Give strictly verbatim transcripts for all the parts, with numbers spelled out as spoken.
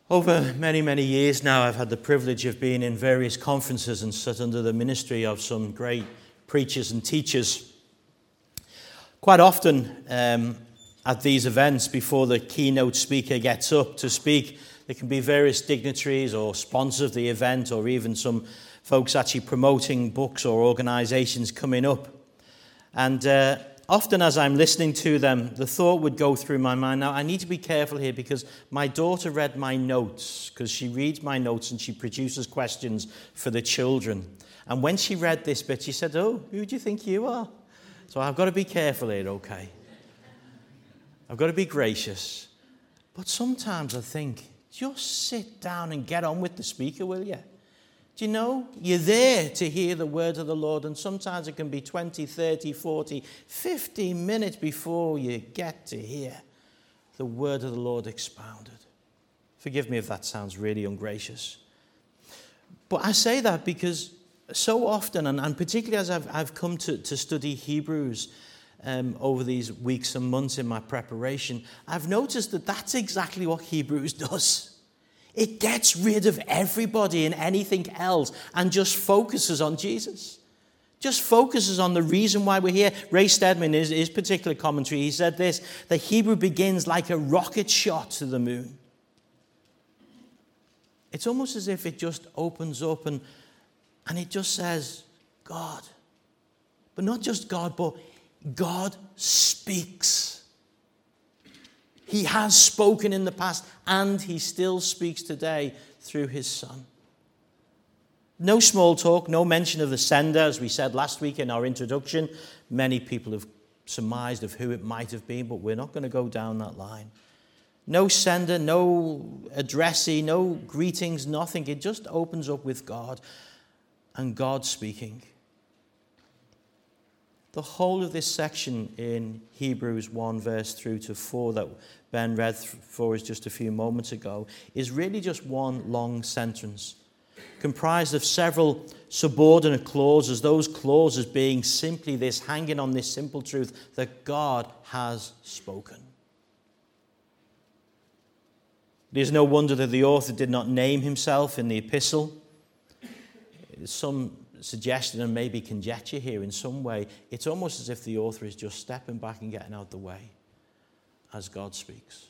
Over many, many years now, I've had the privilege of being in various conferences and sat under the ministry of some great preachers and teachers. Quite often um, at these events, before the keynote speaker gets up to speak, there can be various dignitaries or sponsors of the event, or even some folks actually promoting books or organizations coming up. And uh, often as I'm listening to them, the thought would go through my mind, now I need to be careful here because my daughter read my notes, because she reads my notes and she produces questions for the children. And when she read this bit, she said, "Oh, who do you think you are?" So I've got to be careful here, okay? I've got to be gracious. But sometimes I think, just sit down and get on with the speaker, will you? Do you know, you're there to hear the word of the Lord, and sometimes it can be twenty, thirty, forty, fifty minutes before you get to hear the word of the Lord expounded. Forgive me if that sounds really ungracious. But I say that because so often, and, and particularly as I've, I've come to, to study Hebrews um, over these weeks and months in my preparation, I've noticed that that's exactly what Hebrews does. It gets rid of everybody and anything else and just focuses on Jesus. Just focuses on the reason why we're here. Ray Stedman, in his, his particular commentary, he said this: the Hebrew begins like a rocket shot to the moon. It's almost as if it just opens up and, and it just says, God. But not just God, but God speaks. He has spoken in the past, and he still speaks today through his Son. No small talk, no mention of the sender, as we said last week in our introduction. Many people have surmised of who it might have been, but we're not going to go down that line. No sender, no addressee, no greetings, nothing. It just opens up with God and God speaking. The whole of this section in Hebrews one verse through to four that Ben read for us just a few moments ago is really just one long sentence, comprised of several subordinate clauses, those clauses being simply this, hanging on this simple truth that God has spoken. It is no wonder that the author did not name himself in the epistle. Some suggestion and maybe conjecture here in some way, it's almost as if the author is just stepping back and getting out the way as God speaks.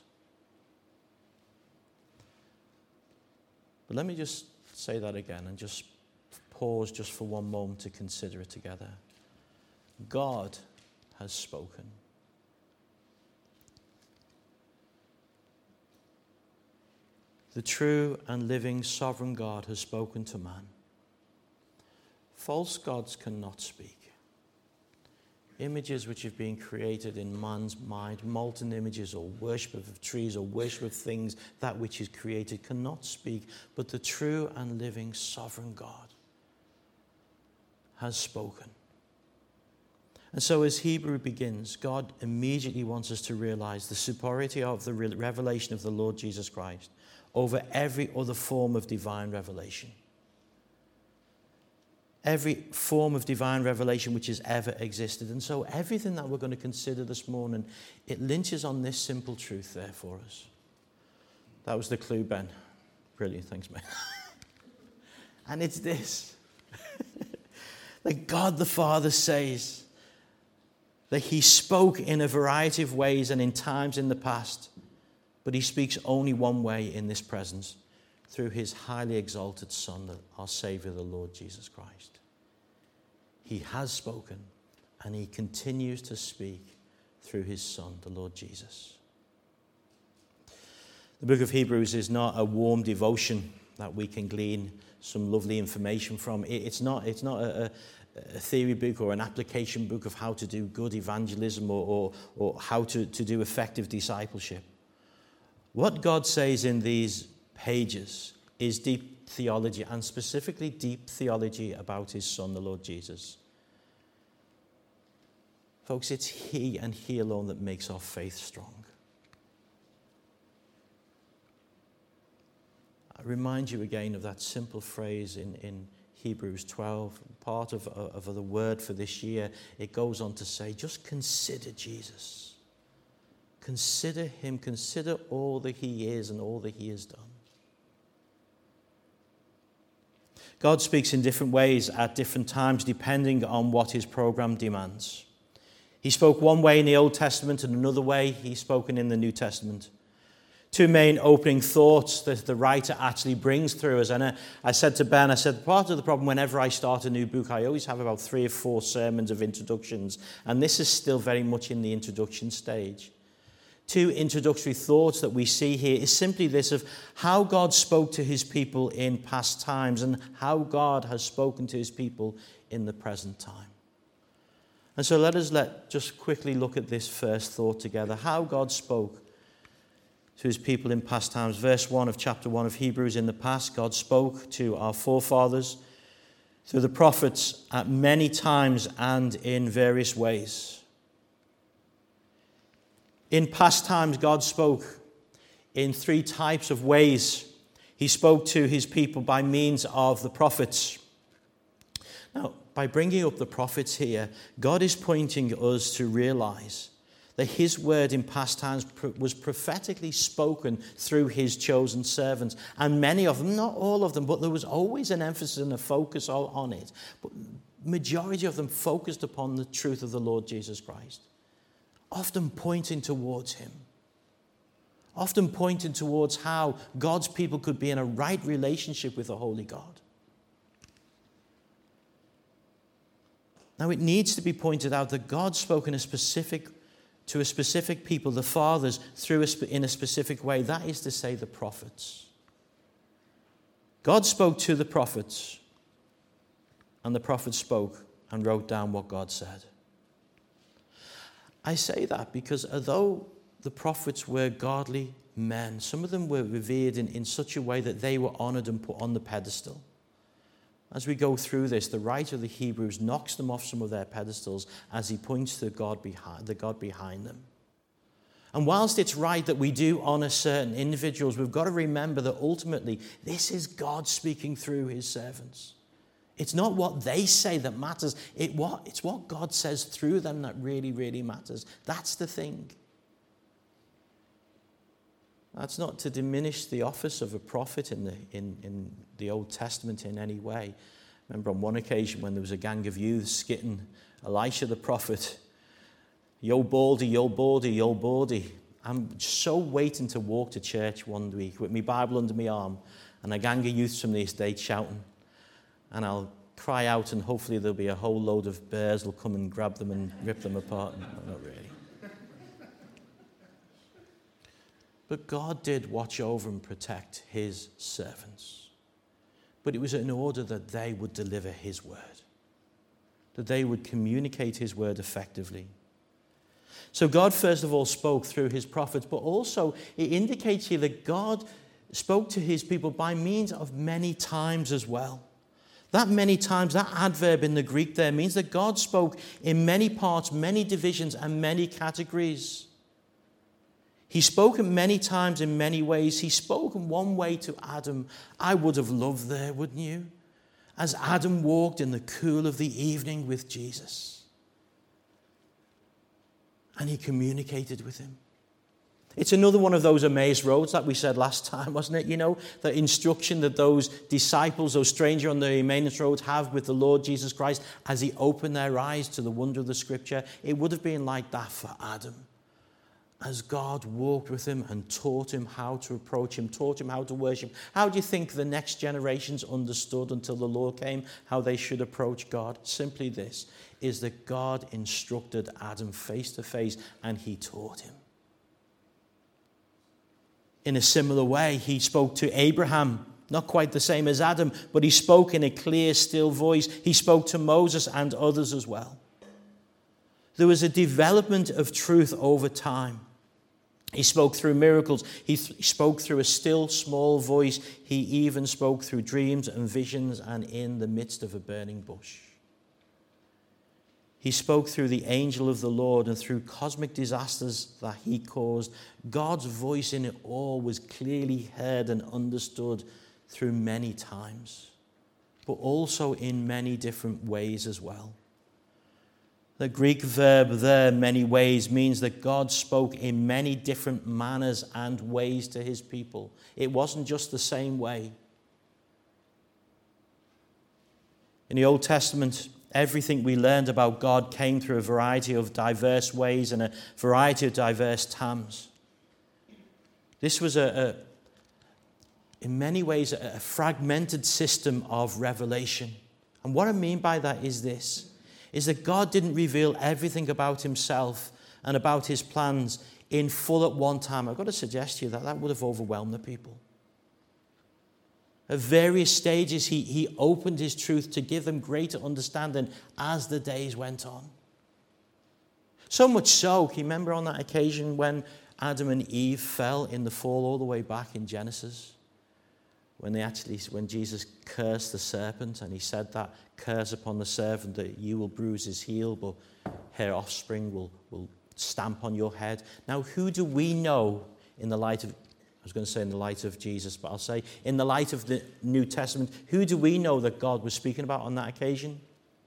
But let me just say that again and just pause just for one moment to consider it together. God has spoken. The true and living sovereign God has spoken to man. False gods cannot speak. Images which have been created in man's mind, molten images or worship of trees or worship of things, that which is created cannot speak, but the true and living sovereign God has spoken. And so as Hebrew begins, God immediately wants us to realize the superiority of the revelation of the Lord Jesus Christ over every other form of divine revelation. Every form of divine revelation which has ever existed. And so everything that we're going to consider this morning, it lynches on this simple truth there for us. That was the clue, Ben. Brilliant, thanks, man. And it's this. That God the Father says that he spoke in a variety of ways and in times in the past, but he speaks only one way in this presence, through his highly exalted Son, our Savior, the Lord Jesus Christ. He has spoken, and he continues to speak through his Son, the Lord Jesus. The book of Hebrews is not a warm devotion that we can glean some lovely information from. It's not, it's not a, a theory book or an application book of how to do good evangelism or, or, or how to, to do effective discipleship. What God says in these pages is deep theology, and specifically deep theology about his Son, the Lord Jesus. Folks, it's he and he alone that makes our faith strong. I remind you again of that simple phrase in, in Hebrews twelve, part of, of the word for this year. It goes on to say, just consider Jesus. Consider him, consider all that he is and all that he has done. God speaks in different ways at different times depending on what his program demands. He spoke one way in the Old Testament and another way he's spoken in the New Testament. Two main opening thoughts that the writer actually brings through us. And I, I said to Ben, I said, part of the problem whenever I start a new book, I always have about three or four sermons of introductions. And this is still very much in the introduction stage. Two introductory thoughts that we see here is simply this of how God spoke to his people in past times and how God has spoken to his people in the present time. And so let us let just quickly look at this first thought together, how God spoke to his people in past times. Verse one of chapter one of Hebrews, in the past, God spoke to our forefathers through the prophets at many times and in various ways. In past times, God spoke in three types of ways. He spoke to his people by means of the prophets. Now, by bringing up the prophets here, God is pointing us to realize that his word in past times was prophetically spoken through his chosen servants. And many of them, not all of them, but there was always an emphasis and a focus on it. But majority of them focused upon the truth of the Lord Jesus Christ, often pointing towards him, often pointing towards how God's people could be in a right relationship with the Holy God. Now, it needs to be pointed out that God spoke in a specific to a specific people, the fathers, through a, in a specific way. That is to say, the prophets. God spoke to the prophets, and the prophets spoke and wrote down what God said. I say that because although the prophets were godly men, some of them were revered in, in such a way that they were honored and put on the pedestal. As we go through this, the writer of the Hebrews knocks them off some of their pedestals as he points to the God behind, the God behind them. And whilst it's right that we do honor certain individuals, we've got to remember that ultimately this is God speaking through his servants. It's not what they say that matters. It what, it's what God says through them that really, really matters. That's the thing. That's not to diminish the office of a prophet in the, in, in the Old Testament in any way. I remember on one occasion when there was a gang of youths skitting Elisha the prophet, yo baldy, yo baldy, yo baldy. I'm so waiting to walk to church one week with my Bible under my arm and a gang of youths from the estate shouting. And I'll cry out and hopefully there'll be a whole load of bears will come and grab them and rip them apart. No, not really. But God did watch over and protect his servants. But it was in order that they would deliver his word, that they would communicate his word effectively. So God first of all spoke through his prophets, but also it indicates here that God spoke to his people by means of many times as well. That many times, that adverb in the Greek there means that God spoke in many parts, many divisions, and many categories. He spoke many times in many ways. He spoke in one way to Adam. I would have loved there, wouldn't you? As Adam walked in the cool of the evening with Jesus. And he communicated with him. It's another one of those Emmaus roads that we said last time, wasn't it? You know, the instruction that those disciples, those strangers on the Emmaus road have with the Lord Jesus Christ as he opened their eyes to the wonder of the scripture. It would have been like that for Adam. As God walked with him and taught him how to approach him, taught him how to worship. How do you think the next generations understood until the Lord came how they should approach God? Simply this, is that God instructed Adam face to face and he taught him. In a similar way, he spoke to Abraham, not quite the same as Adam, but he spoke in a clear, still voice. He spoke to Moses and others as well. There was a development of truth over time. He spoke through miracles. He th- spoke through a still, small voice. He even spoke through dreams and visions and in the midst of a burning bush. He spoke through the angel of the Lord and through cosmic disasters that he caused. God's voice in it all was clearly heard and understood through many times, but also in many different ways as well. The Greek verb there, many ways, means that God spoke in many different manners and ways to his people. It wasn't just the same way. In the Old Testament, everything we learned about God came through a variety of diverse ways and a variety of diverse times. This was, a, a in many ways, a, a fragmented system of revelation. And what I mean by that is this, is that God didn't reveal everything about himself and about his plans in full at one time. I've got to suggest to you that that would have overwhelmed the people. At various stages, he, he opened his truth to give them greater understanding as the days went on. So much so, can you remember on that occasion when Adam and Eve fell in the fall all the way back in Genesis? When they actually, when Jesus cursed the serpent and he said that curse upon the serpent that you will bruise his heel, but her offspring will, will stamp on your head. Now, who do we know in the light of, I was going to say in the light of Jesus, but I'll say in the light of the New Testament, who do we know that God was speaking about on that occasion?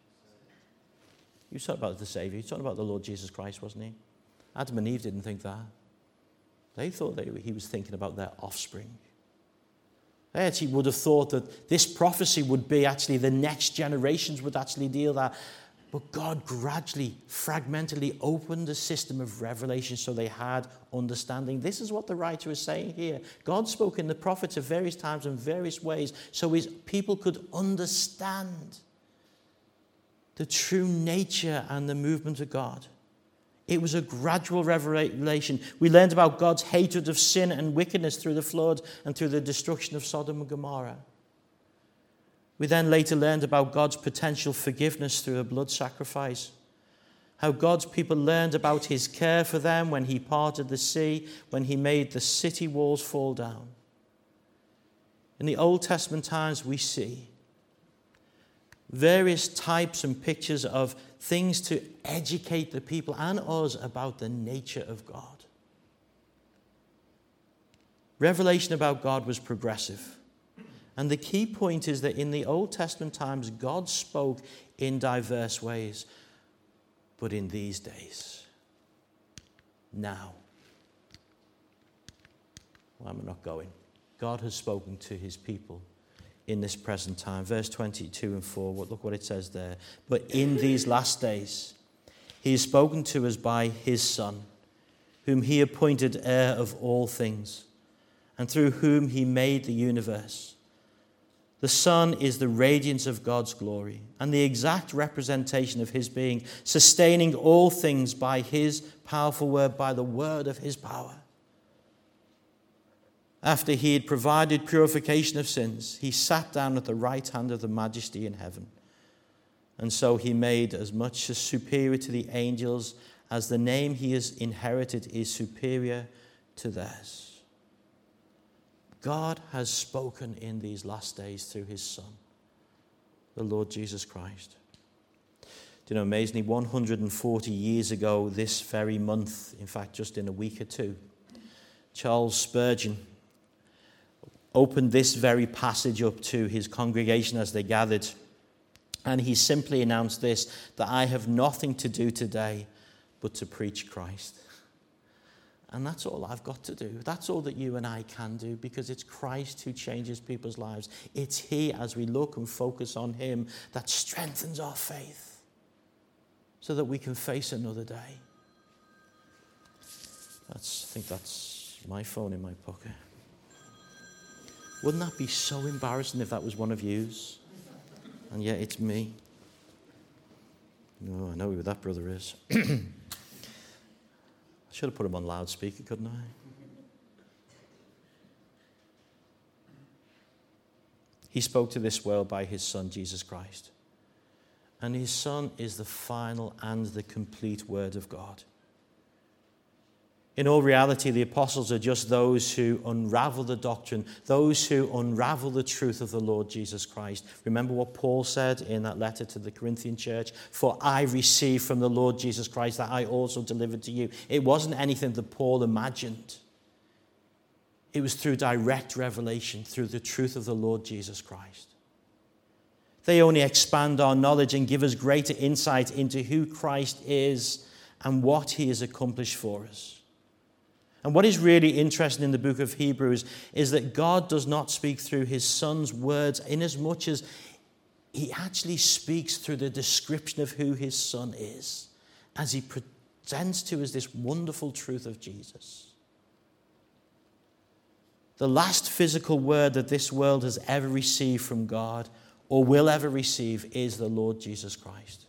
He was talking about the Savior. He was talking about the Lord Jesus Christ, wasn't he? Adam and Eve didn't think that. They thought that he was thinking about their offspring. They actually would have thought that this prophecy would be actually the next generations would actually deal that. But God gradually, fragmentally opened the system of revelation so they had understanding. This is what the writer is saying here. God spoke in the prophets at various times in various ways so his people could understand the true nature and the movement of God. It was a gradual revelation. We learned about God's hatred of sin and wickedness through the flood and through the destruction of Sodom and Gomorrah. We then later learned about God's potential forgiveness through a blood sacrifice. How God's people learned about his care for them when he parted the sea, when he made the city walls fall down. In the Old Testament times, we see various types and pictures of things to educate the people and us about the nature of God. Revelation about God was progressive. And the key point is that in the Old Testament times, God spoke in diverse ways. But in these days, now, well, I'm not going. God has spoken to his people in this present time. Verse twenty-two and four, look what it says there. But in these last days, he has spoken to us by his Son, whom he appointed heir of all things, and through whom he made the universe. The Son is the radiance of God's glory and the exact representation of his being, sustaining all things by his powerful word, by the word of his power. After he had provided purification of sins, he sat down at the right hand of the Majesty in heaven. And so he made as much as superior to the angels as the name he has inherited is superior to theirs. God has spoken in these last days through his Son, the Lord Jesus Christ. Do you know, amazingly, one hundred forty years ago, this very month, in fact, just in a week or two, Charles Spurgeon opened this very passage up to his congregation as they gathered. And he simply announced this, that I have nothing to do today but to preach Christ. And that's all I've got to do. That's all that you and I can do, because it's Christ who changes people's lives. It's he, as we look and focus on him, that strengthens our faith so that we can face another day. That's, I think that's my phone in my pocket. Wouldn't that be so embarrassing if that was one of yous? And yet it's me. No, I know who that brother is. I should have put him on loudspeaker, couldn't I? He spoke to this world by his Son, Jesus Christ. And his Son is the final and the complete Word of God. In all reality, the apostles are just those who unravel the doctrine, those who unravel the truth of the Lord Jesus Christ. Remember what Paul said in that letter to the Corinthian church? For I received from the Lord Jesus Christ that I also delivered to you. It wasn't anything that Paul imagined. It was through direct revelation, through the truth of the Lord Jesus Christ. They only expand our knowledge and give us greater insight into who Christ is and what he has accomplished for us. And what is really interesting in the book of Hebrews is that God does not speak through his Son's words, inasmuch as he actually speaks through the description of who his Son is as he presents to us this wonderful truth of Jesus. The last physical word that this world has ever received from God or will ever receive is the Lord Jesus Christ.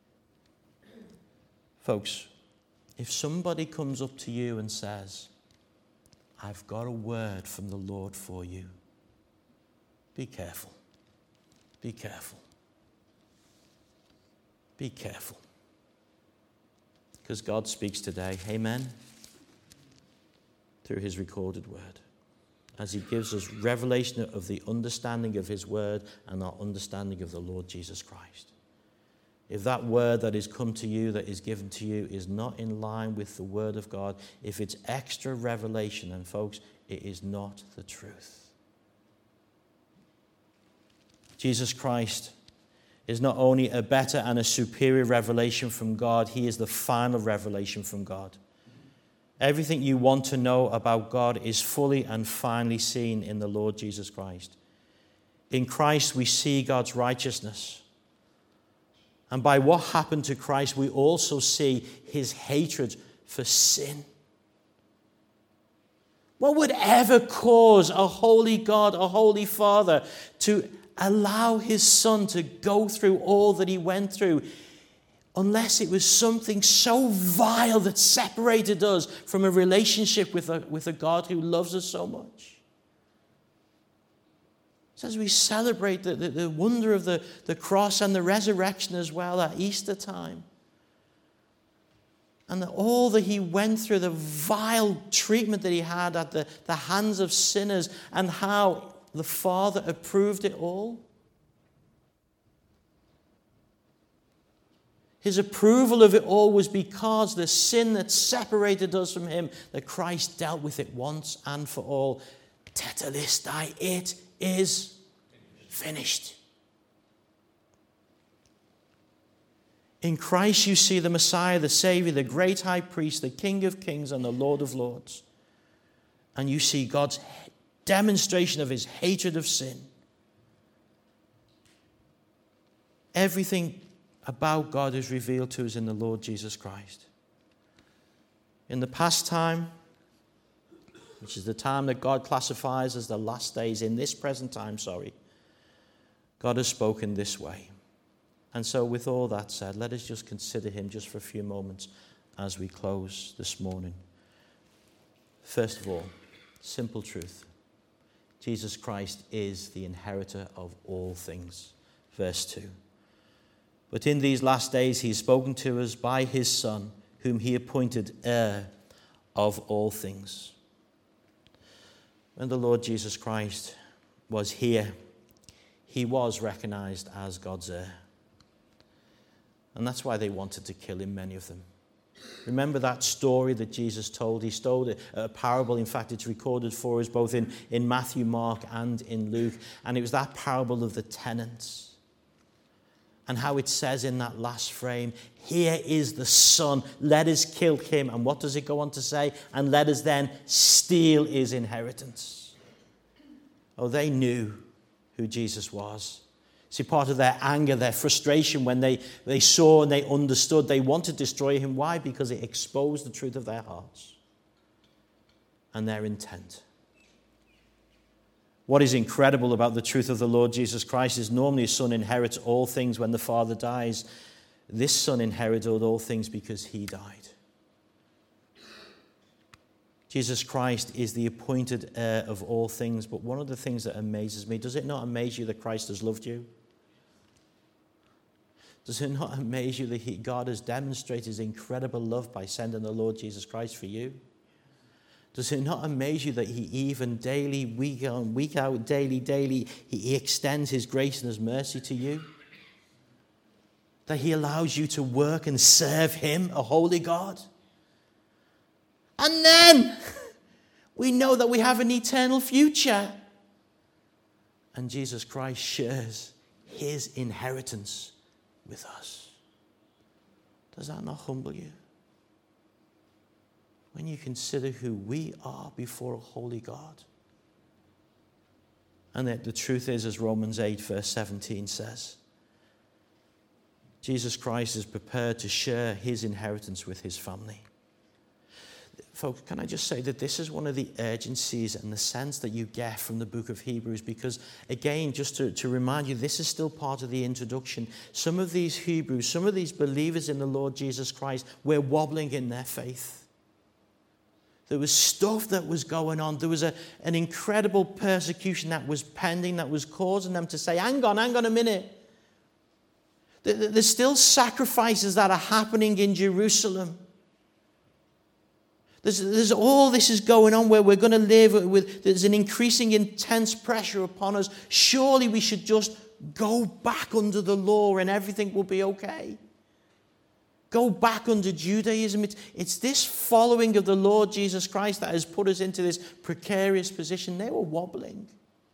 Folks, if somebody comes up to you and says, I've got a word from the Lord for you, be careful. Be careful. Be careful. Because God speaks today, amen, through his recorded word, as he gives us revelation of the understanding of his word and our understanding of the Lord Jesus Christ. If that word that is come to you, that is given to you, is not in line with the word of God, if it's extra revelation, then folks, it is not the truth. Jesus Christ is not only a better and a superior revelation from God, he is the final revelation from God. Everything you want to know about God is fully and finally seen in the Lord Jesus Christ. In Christ, we see God's righteousness. And by what happened to Christ, we also see his hatred for sin. What would ever cause a holy God, a holy Father, to allow his Son to go through all that he went through, unless it was something so vile that separated us from a relationship with a, with a God who loves us so much? So as we celebrate the, the, the wonder of the, the cross and the resurrection as well at Easter time, and the, all that he went through, the vile treatment that he had at the, the hands of sinners, and how the Father approved it all. His approval of it all was because the sin that separated us from him, that Christ dealt with it once and for all. Tetelestai, it is finished. In Christ you see the Messiah, the Savior, the great high priest, the King of kings and the Lord of lords. And you see God's demonstration of his hatred of sin. Everything about God is revealed to us in the Lord Jesus Christ. In the past time, which is the time that God classifies as the last days, in this present time, sorry, God has spoken this way. And so with all that said, let us just consider him just for a few moments as we close this morning. First of all, simple truth. Jesus Christ is the inheritor of all things. Verse two. But in these last days he has spoken to us by his Son, whom he appointed heir of all things. When the Lord Jesus Christ was here, he was recognized as God's heir. And that's why they wanted to kill him, many of them. Remember that story that Jesus told? He told a, a parable. In fact, it's recorded for us both in, in Matthew, Mark, and in Luke. And it was that parable of the tenants. And how it says in that last frame, here is the son, let us kill him. And what does it go on to say? And let us then steal his inheritance. Oh, they knew who Jesus was. See, part of their anger, their frustration when they, they saw and they understood, they wanted to destroy him. Why? Because it exposed the truth of their hearts and their intent. What is incredible about the truth of the Lord Jesus Christ is normally a son inherits all things when the father dies. This son inherited all things because he died. Jesus Christ is the appointed heir of all things. But one of the things that amazes me, does it not amaze you that Christ has loved you? Does it not amaze you that he, God has demonstrated his incredible love by sending the Lord Jesus Christ for you? Does it not amaze you that he even daily, week on, week out, daily, daily, he, he extends his grace and his mercy to you? That he allows you to work and serve him, a holy God? And then we know that we have an eternal future. And Jesus Christ shares his inheritance with us. Does that not humble you? When you consider who we are before a holy God. And that the truth is, as Romans eight verse seventeen says, Jesus Christ is prepared to share his inheritance with his family. Folks, can I just say that this is one of the urgencies and the sense that you get from the book of Hebrews, because, again, just to, to remind you, this is still part of the introduction. Some of these Hebrews, some of these believers in the Lord Jesus Christ were wobbling in their faith. There was stuff that was going on. There was a, an incredible persecution that was pending, that was causing them to say, hang on, hang on a minute. There's still sacrifices that are happening in Jerusalem. There's, there's all this is going on where we're going to live with, there's an increasing intense pressure upon us. Surely we should just go back under the law and everything will be okay. Go back under Judaism. It's, it's this following of the Lord Jesus Christ that has put us into this precarious position. They were wobbling.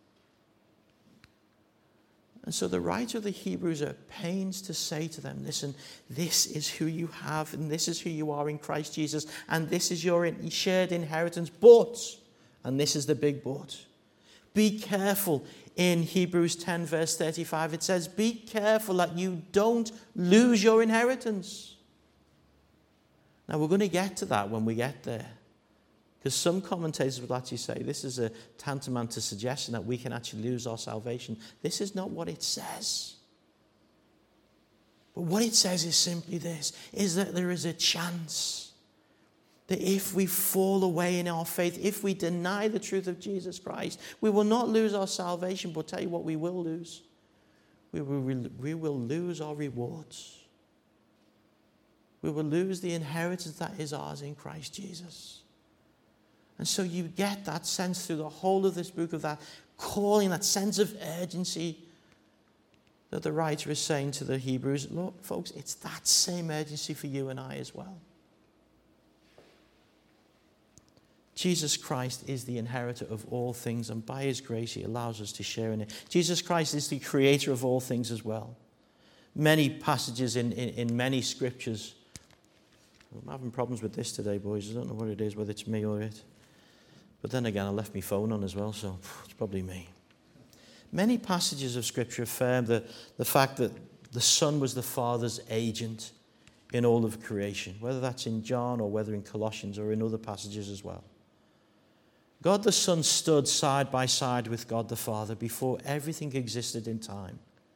And so the writer of the Hebrews are at pains to say to them, listen, this is who you have, and this is who you are in Christ Jesus, and this is your shared inheritance. But, and this is the big but, be careful. In Hebrews ten, verse thirty-five, it says, be careful that you don't lose your inheritance. Now, we're going to get to that when we get there. Because some commentators would actually say this is a tantamount to suggestion that we can actually lose our salvation. This is not what it says. But what it says is simply this, is that there is a chance that if we fall away in our faith, if we deny the truth of Jesus Christ, we will not lose our salvation, but tell you what we will lose. We will, we will lose our rewards. We will lose the inheritance that is ours in Christ Jesus. And so you get that sense through the whole of this book of that calling, that sense of urgency that the writer is saying to the Hebrews. Look, folks, it's that same urgency for you and I as well. Jesus Christ is the inheritor of all things, and by his grace he allows us to share in it. Jesus Christ is the creator of all things as well. Many passages in, in, in many scriptures. I'm having problems with this today, boys. I don't know what it is, whether it's me or it. But then again, I left my phone on as well, so it's probably me. Many passages of Scripture affirm the, the fact that the Son was the Father's agent in all of creation, whether that's in John or whether in Colossians or in other passages as well. God the Son stood side by side with God the Father before everything existed in time.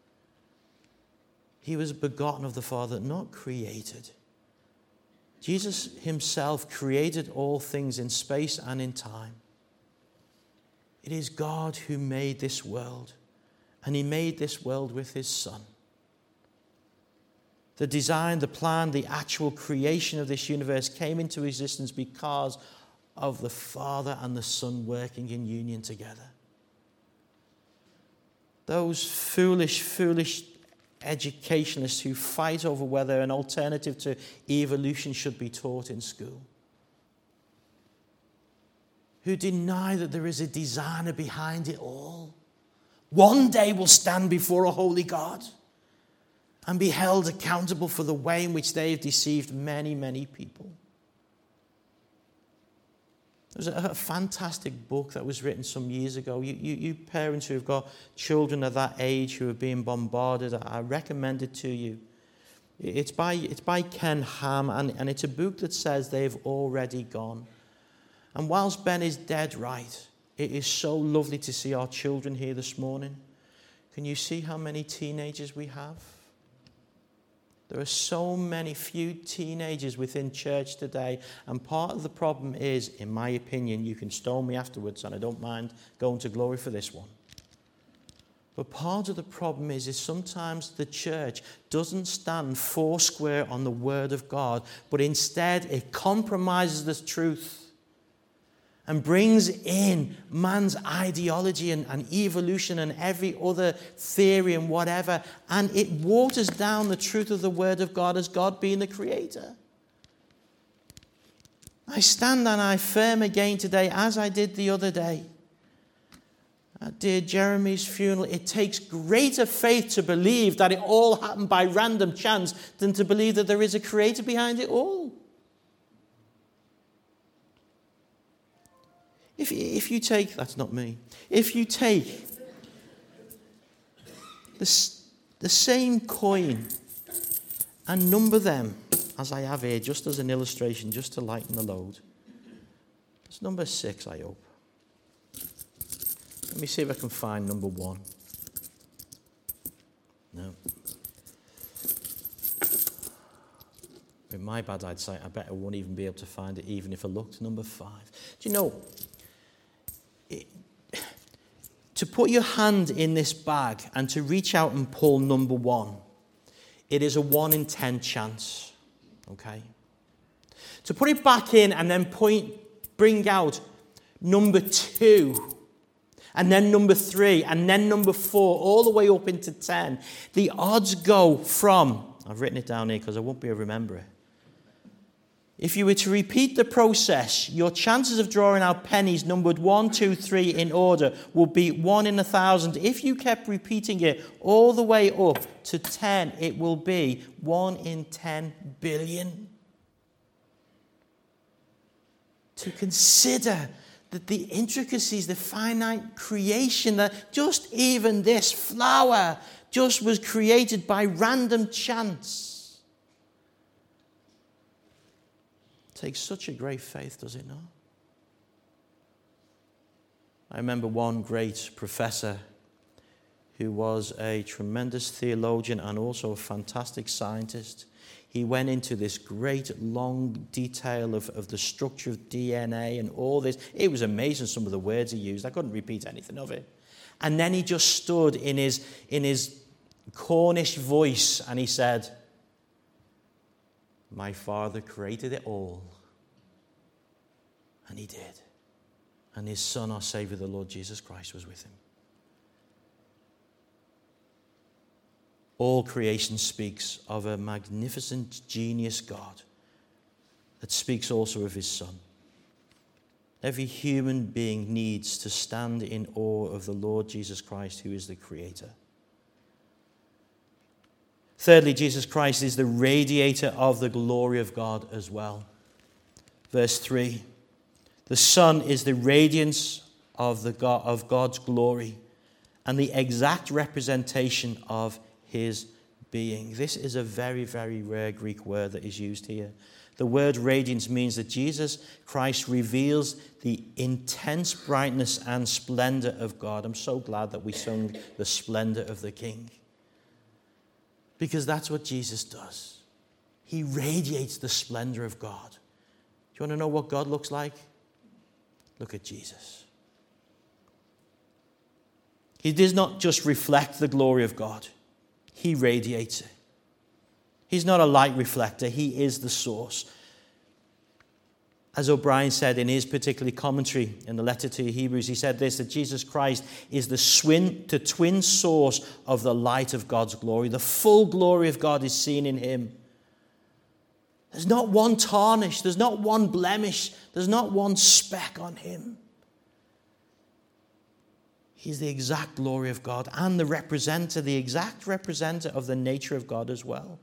He was begotten of the Father, not created. Jesus himself created all things in space and in time. It is God who made this world, and he made this world with his Son. The design, the plan, the actual creation of this universe came into existence because of the Father and the Son working in union together. Those foolish, foolish educationalists who fight over whether an alternative to evolution should be taught in school, who deny that there is a designer behind it all, one day will stand before a holy God and be held accountable for the way in which they have deceived many, many people. There's a, a fantastic book that was written some years ago. You, you, you parents who have got children at that age who are being bombarded, I, I recommend it to you. It's by, it's by Ken Ham, and, and it's a book that says they've already gone. And whilst Ben is dead right, it is so lovely to see our children here this morning. Can you see how many teenagers we have? There are so many few teenagers within church today, and part of the problem is, in my opinion, you can stone me afterwards, and I don't mind going to glory for this one. But part of the problem is, is sometimes the church doesn't stand foursquare on the Word of God, but instead it compromises the truth and brings in man's ideology and, and evolution and every other theory and whatever, and it waters down the truth of the Word of God as God being the creator. I stand and I affirm again today, as I did the other day, at dear Jeremy's funeral, it takes greater faith to believe that it all happened by random chance than to believe that there is a creator behind it all. If, if you take, that's not me, if you take the, the same coin and number them, as I have here, just as an illustration, just to lighten the load. It's number six, I hope. Let me see if I can find number one. No. With my bad eyesight, I bet I won't even be able to find it, even if I looked. Number five. Do you know, it, to put your hand in this bag and to reach out and pull number one, it is a one in ten chance. Okay? To put it back in and then point, bring out number two, and then number three, and then number four, all the way up into ten, the odds go from, I've written it down here because I won't be able to remember it. If you were to repeat the process, your chances of drawing out pennies numbered one, two, three in order would be one in a thousand. If you kept repeating it all the way up to ten, it will be one in ten billion. To consider that the intricacies, the finite creation, that just even this flower just was created by random chance. Takes such a great faith, does it not? I remember one great professor who was a tremendous theologian and also a fantastic scientist. He went into this great long detail of, of the structure of D N A and all this. It was amazing, some of the words he used. I couldn't repeat anything of it. And then he just stood in his, in his Cornish voice and he said, "My Father created it all." And he did. And his Son, our Savior, the Lord Jesus Christ, was with him. All creation speaks of a magnificent genius God that speaks also of his Son. Every human being needs to stand in awe of the Lord Jesus Christ, who is the Creator. Thirdly, Jesus Christ is the radiator of the glory of God as well. Verse three, the Son is the radiance of, the God, of God's glory and the exact representation of his being. This is a very, very rare Greek word that is used here. The word radiance means that Jesus Christ reveals the intense brightness and splendor of God. I'm so glad that we sung the splendor of the King. Because that's what Jesus does. He radiates the splendor of God. Do you want to know what God looks like? Look at Jesus. He does not just reflect the glory of God. He radiates it. He's not a light reflector. He is the source. As O'Brien said in his particular commentary in the letter to Hebrews, he said this, that Jesus Christ is the swin, the twin source of the light of God's glory. The full glory of God is seen in him. There's not one tarnish. There's not one blemish. There's not one speck on him. He's the exact glory of God and the representative, the exact representative of the nature of God as well.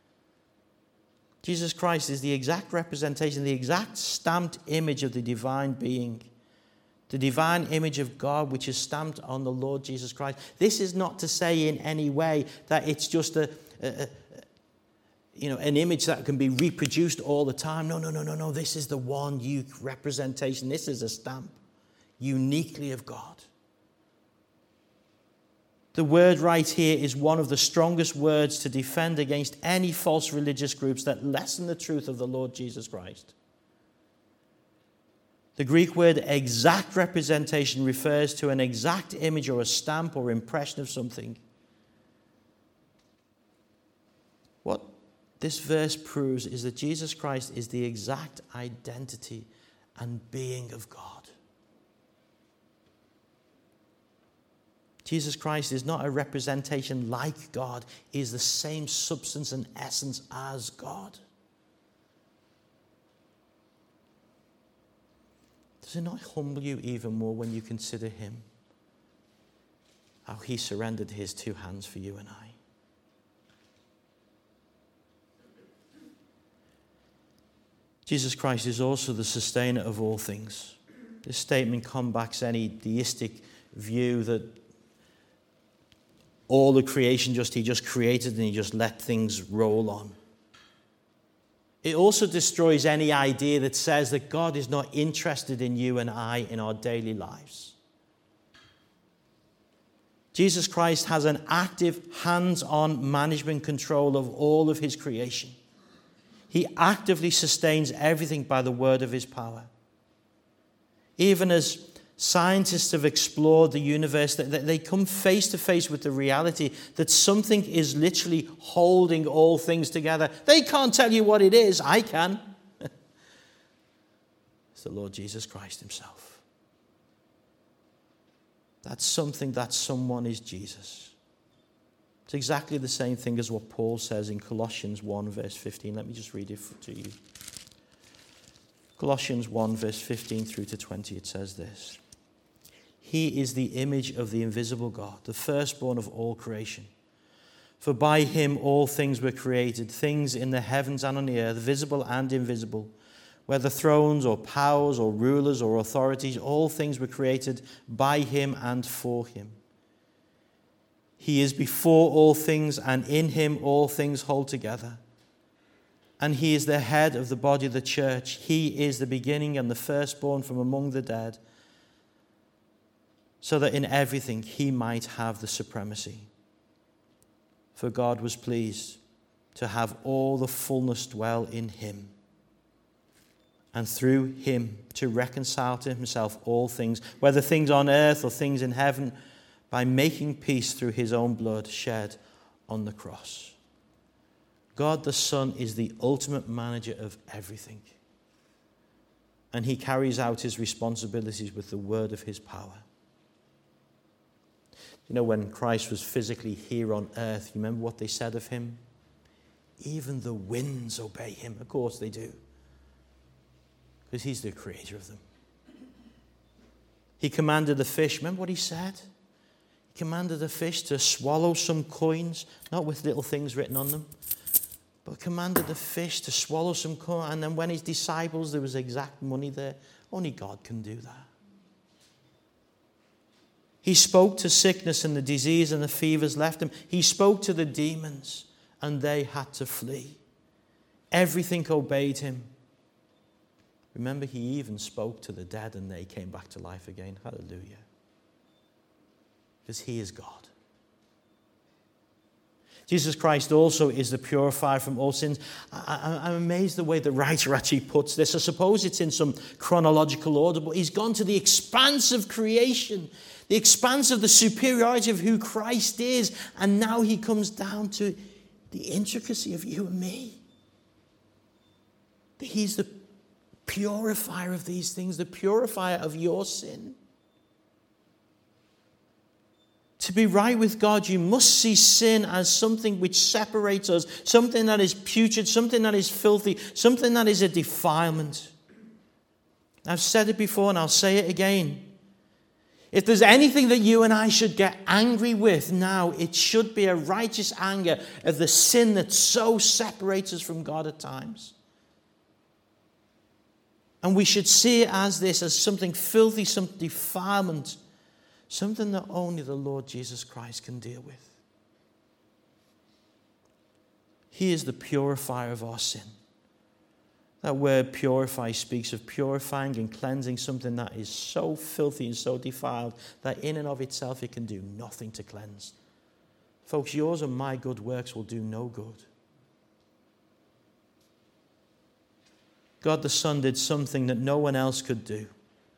Jesus Christ is the exact representation, the exact stamped image of the divine being. The divine image of God which is stamped on the Lord Jesus Christ. This is not to say in any way that it's just a, a, a you know, an image that can be reproduced all the time. No, no, no, no, no. This is the one unique representation. This is a stamp uniquely of God. The word right here is one of the strongest words to defend against any false religious groups that lessen the truth of the Lord Jesus Christ. The Greek word exact representation refers to an exact image or a stamp or impression of something. What this verse proves is that Jesus Christ is the exact identity and being of God. Jesus Christ is not a representation like God. He is the same substance and essence as God. Does it not humble you even more when you consider him? How he surrendered his two hands for you and I. Jesus Christ is also the sustainer of all things. This statement combats any deistic view that all the creation just he just created and he just let things roll on. It also destroys any idea that says that God is not interested in you and I in our daily lives. Jesus Christ has an active, hands-on management control of all of his creation. He actively sustains everything by the word of his power. Even as scientists have explored the universe, they come face to face with the reality that something is literally holding all things together. They can't tell you what it is. I can. It's the Lord Jesus Christ himself. That something, that someone is Jesus. It's exactly the same thing as what Paul says in Colossians one, verse fifteen. Let me just read it to you. Colossians one, verse fifteen through to twenty, it says this. He is the image of the invisible God, the firstborn of all creation. For by him all things were created, things in the heavens and on the earth, visible and invisible, whether thrones or powers or rulers or authorities, all things were created by him and for him. He is before all things, and in him all things hold together. And he is the head of the body of the church. He is the beginning and the firstborn from among the dead, so that in everything he might have the supremacy. For God was pleased to have all the fullness dwell in him, and through him to reconcile to himself all things, whether things on earth or things in heaven, by making peace through his own blood shed on the cross. God the Son is the ultimate manager of everything, and he carries out his responsibilities with the word of his power. You know, when Christ was physically here on earth, you remember what they said of him? Even the winds obey him. Of course they do, because he's the creator of them. He commanded the fish. Remember what he said? He commanded the fish to swallow some coins, not with little things written on them, but commanded the fish to swallow some coins. And then when his disciples, there was exact money there. Only God can do that. He spoke to sickness, and the disease and the fevers left him. He spoke to the demons, and they had to flee. Everything obeyed him. Remember, he even spoke to the dead, and they came back to life again. Hallelujah. Because he is God. Jesus Christ also is the purifier from all sins. I, I, I'm amazed the way the writer actually puts this. I suppose it's in some chronological order, but he's gone to the expanse of creation, the expanse of the superiority of who Christ is, and now he comes down to the intricacy of you and me. That he's the purifier of these things, the purifier of your sin. To be right with God, you must see sin as something which separates us, something that is putrid, something that is filthy, something that is a defilement. I've said it before and I'll say it again. If there's anything that you and I should get angry with now, it should be a righteous anger of the sin that so separates us from God at times. And we should see it as this, as something filthy, some defilement, something that only the Lord Jesus Christ can deal with. He is the purifier of our sin. That word purify speaks of purifying and cleansing something that is so filthy and so defiled that in and of itself it can do nothing to cleanse. Folks, yours and my good works will do no good. God the Son did something that no one else could do.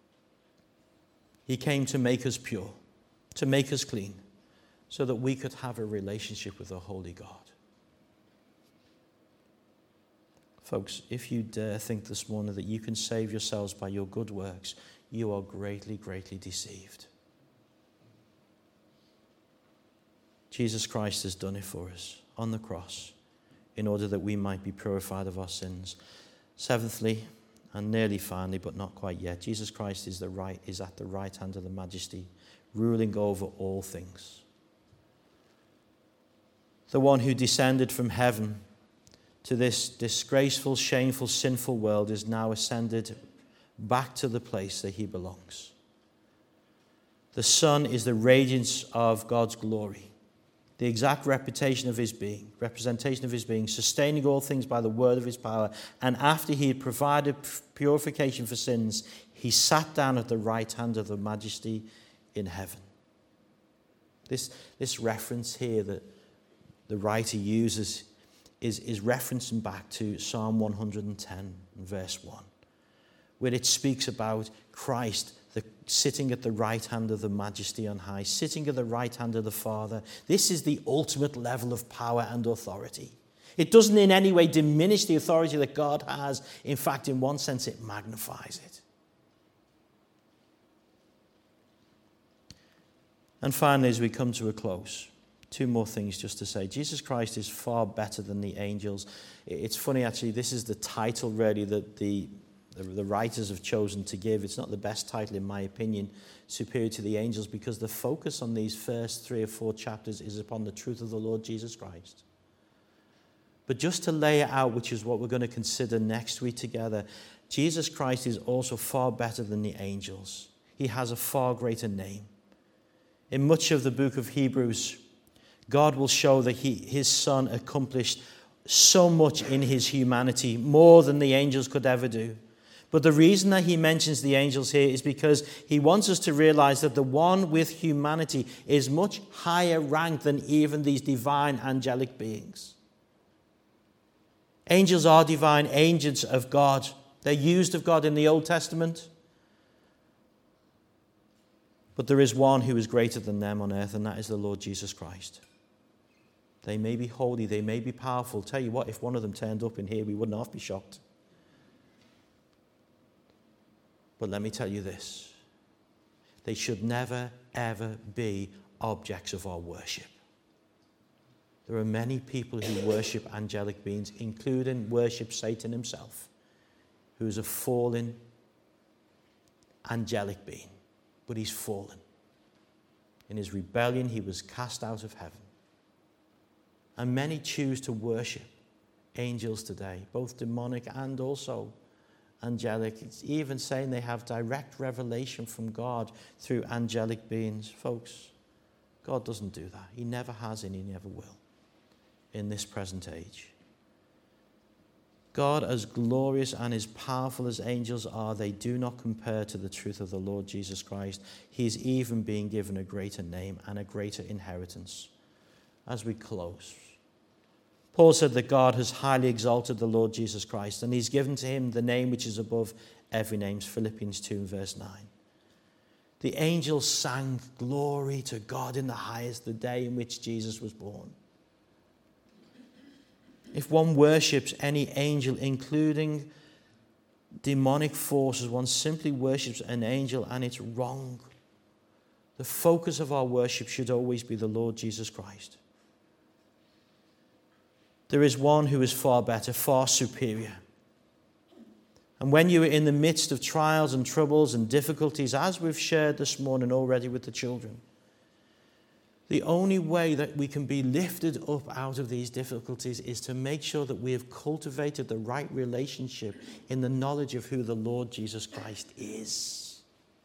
He came to make us pure, to make us clean, so that we could have a relationship with a holy God. Folks, if you dare think this morning that you can save yourselves by your good works, you are greatly, greatly deceived. Jesus Christ has done it for us on the cross in order that we might be purified of our sins. Seventhly, and nearly finally, but not quite yet, Jesus Christ is the right is at the right hand of the Majesty, ruling over all things. The one who descended from heaven to this disgraceful, shameful, sinful world is now ascended back to the place that he belongs. The Son is the radiance of God's glory the exact reputation of his being, representation of his being, sustaining all things by the word of his power. And after he had provided purification for sins, he sat down at the right hand of the majesty in heaven. This, this reference here that the writer uses is, is referencing back to Psalm one hundred ten, verse one, where it speaks about Christ the, sitting at the right hand of the majesty on high, sitting at the right hand of the Father. This is the ultimate level of power and authority. It doesn't in any way diminish the authority that God has. In fact, in one sense, it magnifies it. And finally, as we come to a close, two more things just to say. Jesus Christ is far better than the angels. It's funny, actually, this is the title, really, that the, the, the writers have chosen to give. It's not the best title, in my opinion, superior to the angels, because the focus on these first three or four chapters is upon the truth of the Lord Jesus Christ. But just to lay it out, which is what we're going to consider next week together, Jesus Christ is also far better than the angels. He has a far greater name. In much of the book of Hebrews, God will show that he, his Son accomplished so much in his humanity, more than the angels could ever do. But the reason that he mentions the angels here is because he wants us to realize that the one with humanity is much higher ranked than even these divine angelic beings. Angels are divine agents of God. They're used of God in the Old Testament. But there is one who is greater than them on earth, and that is the Lord Jesus Christ. They may be holy, they may be powerful. Tell you what, if one of them turned up in here, we wouldn't half be shocked. But let me tell you this. They should never, ever be objects of our worship. There are many people who worship angelic beings, including worship Satan himself, who is a fallen angelic being. But he's fallen. In his rebellion, he was cast out of heaven. And many choose to worship angels today, both demonic and also angelic. It's even saying they have direct revelation from God through angelic beings. Folks, God doesn't do that. He never has and he never will in this present age. God, as glorious and as powerful as angels are, they do not compare to the truth of the Lord Jesus Christ. He is even being given a greater name and a greater inheritance. As we close, Paul said that God has highly exalted the Lord Jesus Christ, and he's given to him the name which is above every name. Philippians two, verse nine. The angels sang glory to God in the highest the day in which Jesus was born. If one worships any angel, including demonic forces, one simply worships an angel, and it's wrong. The focus of our worship should always be the Lord Jesus Christ. There is one who is far better, far superior. And when you are in the midst of trials and troubles and difficulties, as we've shared this morning already with the children, the only way that we can be lifted up out of these difficulties is to make sure that we have cultivated the right relationship in the knowledge of who the Lord Jesus Christ is.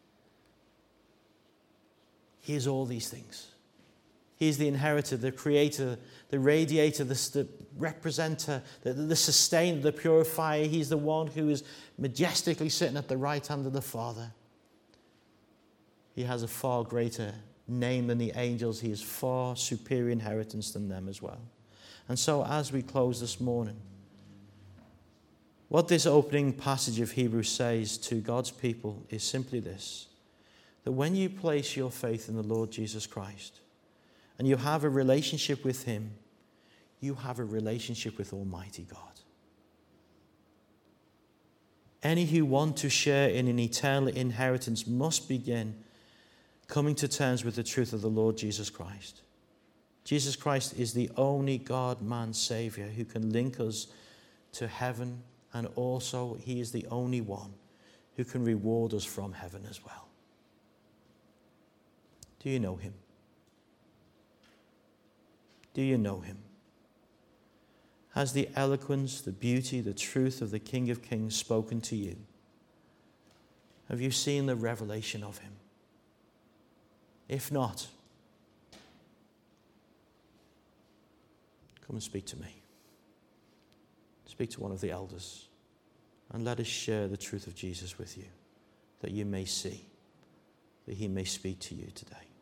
He is all these things. He is the inheritor, the creator, the radiator, the, the representer, the, the sustainer, the purifier. He's the one who is majestically sitting at the right hand of the Father. He has a far greater name than the angels. He is far superior inheritance than them as well. And so as we close this morning, what this opening passage of Hebrews says to God's people is simply this: that when you place your faith in the Lord Jesus Christ and you have a relationship with him, you have a relationship with Almighty God. Any who want to share in an eternal inheritance must begin coming to terms with the truth of the Lord Jesus Christ. Jesus Christ is the only God-man Savior who can link us to heaven, and also he is the only one who can reward us from heaven as well. Do you know him? Do you know him? Has the eloquence, the beauty, the truth of the King of Kings spoken to you? Have you seen the revelation of him? If not, come and speak to me. Speak to one of the elders and let us share the truth of Jesus with you, that you may see, that he may speak to you today.